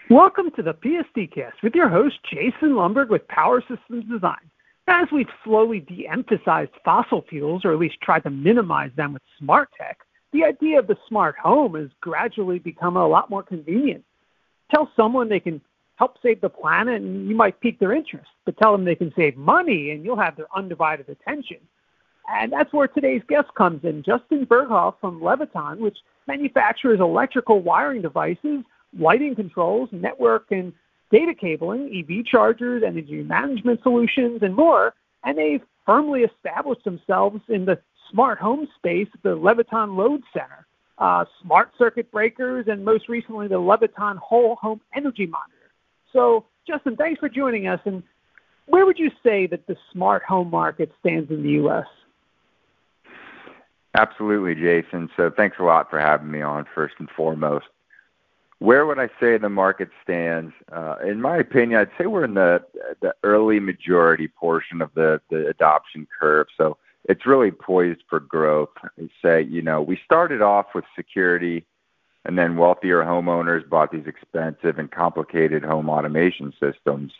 Welcome to the PSD Cast with your host, Jason Lundberg with Power Systems Design. As we've slowly de-emphasized fossil fuels, or at least tried to minimize them with smart tech, the idea of the smart home has gradually become a lot more convenient. Tell someone they can help save the planet and you might pique their interest, but tell them they can save money and you'll have their undivided attention. And that's where today's guest comes in, Justin Berghoff from Leviton, which manufactures electrical wiring devices, lighting controls, network and data cabling, EV chargers, energy management solutions, and more. And they've firmly established themselves in the smart home space at the Leviton Load Center, smart circuit breakers, and most recently the Leviton Whole Home Energy Monitor. So, Justin, thanks for joining us. And where would you say that the smart home market stands in the U.S.? Absolutely, Jason. So thanks a lot for having me on, first and foremost. Where would I say the market stands? In my opinion, I'd say we're in the early majority portion of the adoption curve. So it's really poised for growth. We started off with security, and then wealthier homeowners bought these expensive and complicated home automation systems.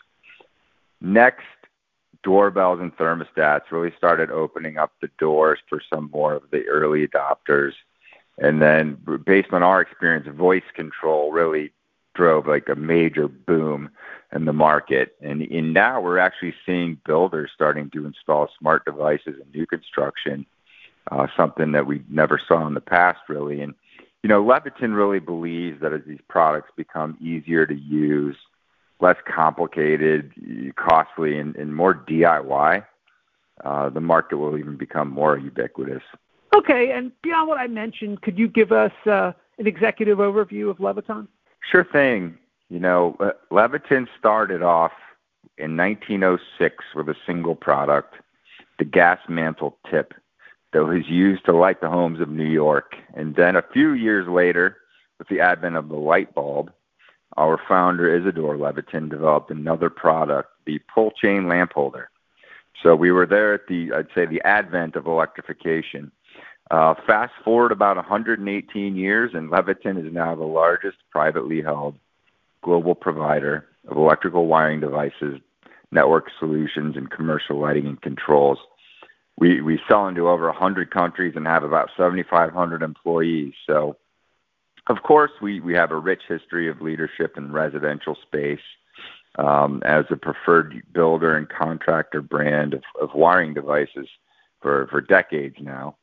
Next, doorbells and thermostats really started opening up the doors for some more of the early adopters. And then based on our experience, voice control really drove like a major boom in the market. And now we're actually seeing builders starting to install smart devices in new construction, something that we never saw in the past, really. And, Leviton really believes that as these products become easier to use, less complicated, costly, and more DIY, the market will even become more ubiquitous. Okay, and beyond what I mentioned, could you give us an executive overview of Leviton? Sure thing. Leviton started off in 1906 with a single product, the gas mantle tip, that was used to light the homes of New York. And then a few years later, with the advent of the light bulb, our founder, Isidore Leviton, developed another product, the pull chain lamp holder. So we were there at the advent of electrification. Fast forward about 118 years, and Leviton is now the largest privately held global provider of electrical wiring devices, network solutions, and commercial lighting and controls. We sell into over 100 countries and have about 7,500 employees. So, of course, we have a rich history of leadership in residential space as a preferred builder and contractor brand of wiring devices for decades now.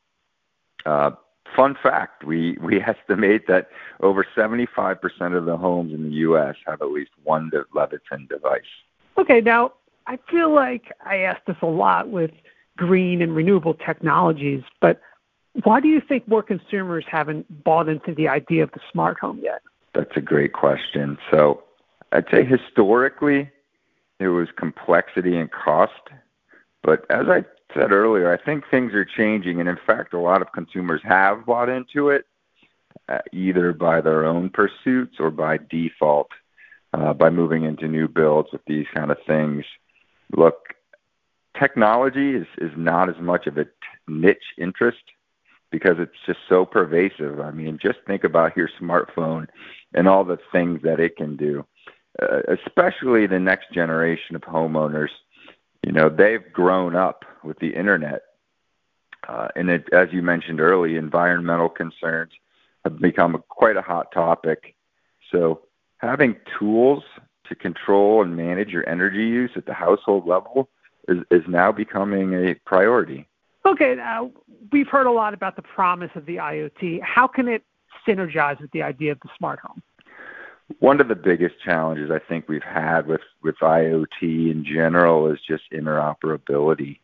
Fun fact, we estimate that over 75% of the homes in the U.S. have at least one Leviton device. Okay, now, I feel like I ask this a lot with green and renewable technologies, but why do you think more consumers haven't bought into the idea of the smart home yet? That's a great question. So I'd say historically, it was complexity and cost. But as I said earlier, I think things are changing. And in fact, a lot of consumers have bought into it, either by their own pursuits or by default, by moving into new builds with these kind of things. Look, technology is not as much of a niche interest because it's just so pervasive. I mean, just think about your smartphone and all the things that it can do, especially the next generation of homeowners. They've grown up with the internet. And as you mentioned earlier, environmental concerns have become quite a hot topic. So having tools to control and manage your energy use at the household level is now becoming a priority. Okay, now we've heard a lot about the promise of the IoT. How can it synergize with the idea of the smart home? One of the biggest challenges I think we've had with IoT in general is just interoperability,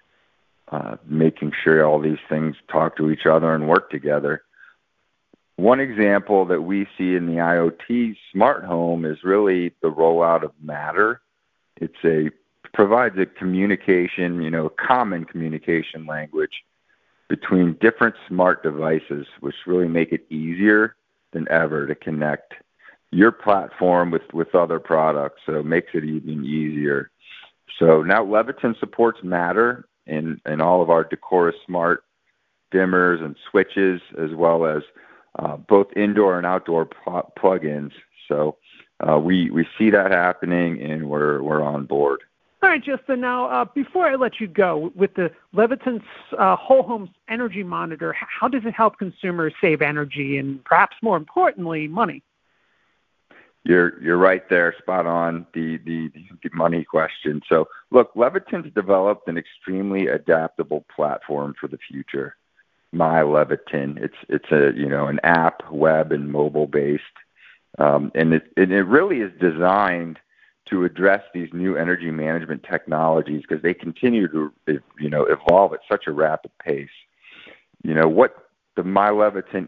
making sure all these things talk to each other and work together. One example that we see in the IoT smart home is really the rollout of Matter. It provides a communication, common communication language between different smart devices, which really make it easier than ever to connect your platform with other products, so it makes it even easier. So now Leviton supports Matter in all of our Decora Smart dimmers and switches, as well as both indoor and outdoor plugins. So We see that happening, and we're on board. All right, Justin. Now, before I let you go, with the Leviton Whole Home Energy Monitor, how does it help consumers save energy and, perhaps more importantly, money? You're right there, spot on the money question. So, look, Leviton's developed an extremely adaptable platform for the future. My Leviton. It's an app, web and mobile based, and it really is designed to address these new energy management technologies because they continue to evolve at such a rapid pace. What the My Leviton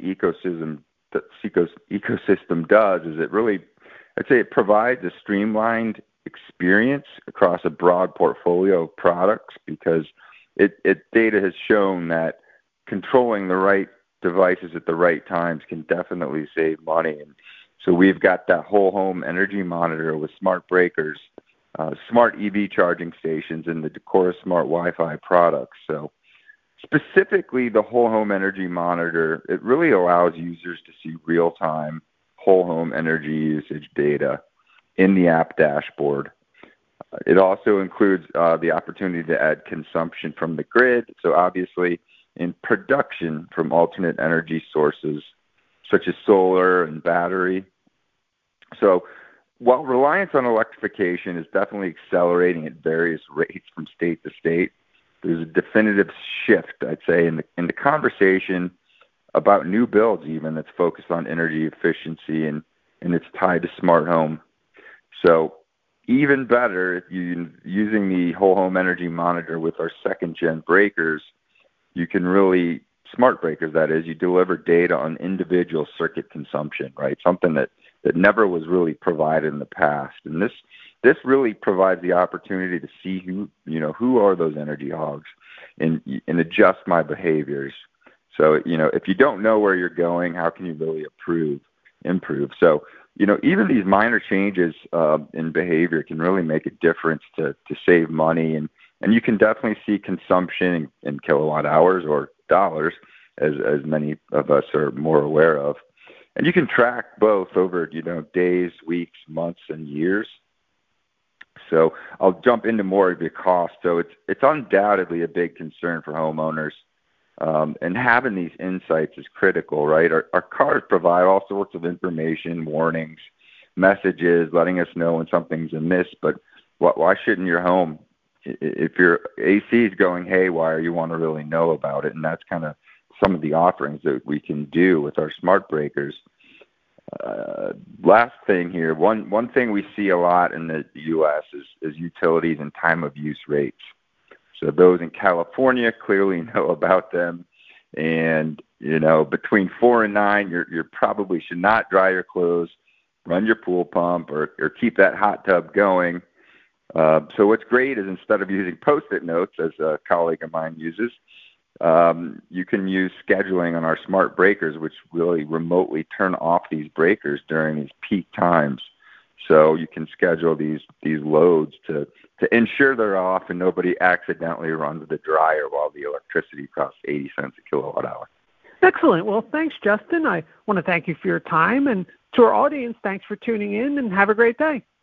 ecosystem does is it provides a streamlined experience across a broad portfolio of products because data has shown that controlling the right devices at the right times can definitely save money. And so we've got that whole home energy monitor with smart breakers, smart EV charging stations, and the Decora Smart Wi-Fi products. So specifically the whole home energy monitor, it really allows users to see real-time whole home energy usage data in the app dashboard. It also includes the opportunity to add consumption from the grid. So obviously in production from alternate energy sources such as solar and battery. So while reliance on electrification is definitely accelerating at various rates from state to state, there's a definitive shift, I'd say, in the conversation about new builds even that's focused on energy efficiency and it's tied to smart home. So even better, if you're using the whole home energy monitor with our second gen breakers, you can really, smart breakers that is, you deliver data on individual circuit consumption, right? Something that never was really provided in the past. And this really provides the opportunity to see who are those energy hogs and adjust my behaviors. So, if you don't know where you're going, how can you really improve? So, even these minor changes in behavior can really make a difference to save money. And you can definitely see consumption in kilowatt hours or dollars, as many of us are more aware of. And you can track both over, days, weeks, months, and years. So I'll jump into more of the cost. So it's undoubtedly a big concern for homeowners. And having these insights is critical, right? Our cars provide all sorts of information, warnings, messages, letting us know when something's amiss. But why shouldn't your home, if your AC is going haywire, you want to really know about it? And that's kind of some of the offerings that we can do with our smart breakers. Last thing here, one thing we see a lot in the U.S. is utilities and time of use rates. So those in California clearly know about them. And, between 4 and 9, you probably should not dry your clothes, run your pool pump, or keep that hot tub going. So what's great is instead of using Post-it notes, as a colleague of mine uses, you can use scheduling on our smart breakers, which really remotely turn off these breakers during these peak times. So you can schedule these loads to ensure they're off and nobody accidentally runs the dryer while the electricity costs 80 cents a kilowatt hour. Excellent. Well, thanks, Justin. I want to thank you for your time. And to our audience, thanks for tuning in and have a great day.